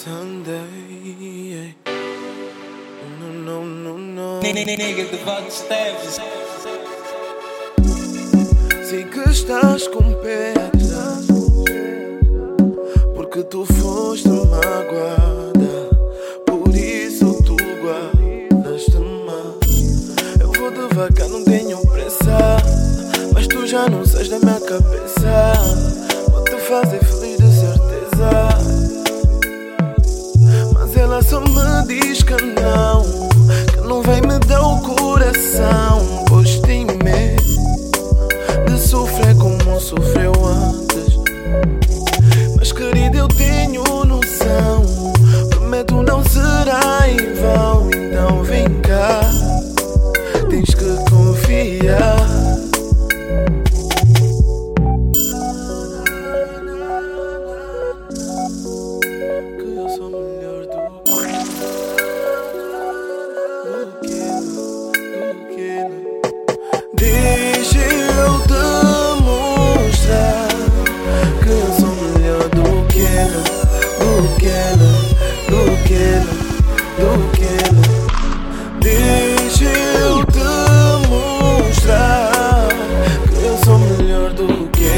Sunday. No. Nigga do Vago Steves. Sei que estás com pedra, porque tu foste magoada, por isso tu guardaste-me. Eu vou devagar, não tenho pressa, mas tu já não sais da minha cabeça. Vou te fazer feliz de certeza, mas ela só me diz que não vai me dar o coração, pois tem medo de sofrer como sofreu antes. Mas querida, eu tenho noção, prometo não será em vão. Então vem cá, tens que confiar. Que eu sou melhor do que deixa eu te mostrar que eu sou melhor do que ela. Deixa eu te mostrar que eu sou melhor do que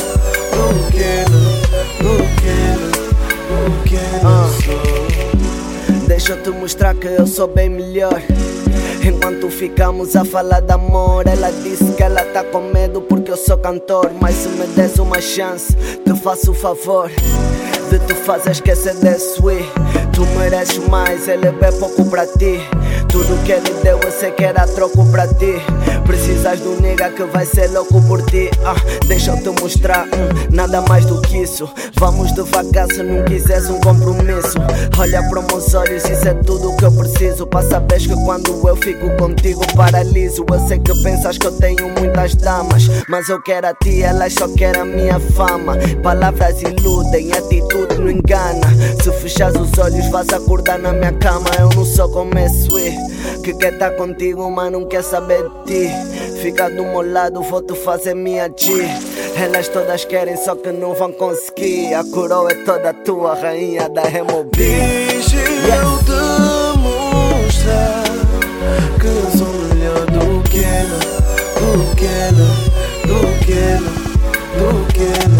ela sou. Deixa eu te mostrar que eu sou bem melhor. Enquanto ficamos a falar de amor, ela disse que ela tá com medo porque eu sou cantor. Mas se me des uma chance, te faço o favor de te fazer esquecer desse Wii. Tu mereces mais, ele é bem pouco pra ti. Tudo que ele deu eu sei que era troco pra ti. Precisas de um nigga que vai ser louco por ti. Deixa eu te mostrar, nada mais do que isso. Vamos devagar se não quiseres um compromisso. Olha para os meus olhos, isso é tudo o que eu preciso. Para saberes que quando eu fico contigo paraliso. Eu sei que pensas que eu tenho muitas damas, mas eu quero a ti, elas só querem a minha fama. Palavras iludem, atitude não engana. Se fechares os olhos vais acordar na minha cama. Eu não sou como esse que quer estar contigo mas não quer saber de ti. Fica do meu lado, vou te fazer minha G. Elas todas querem só que não vão conseguir. A coroa é toda tua, rainha da Remo B. Deixa eu te mostrar que eu sou melhor do que ela.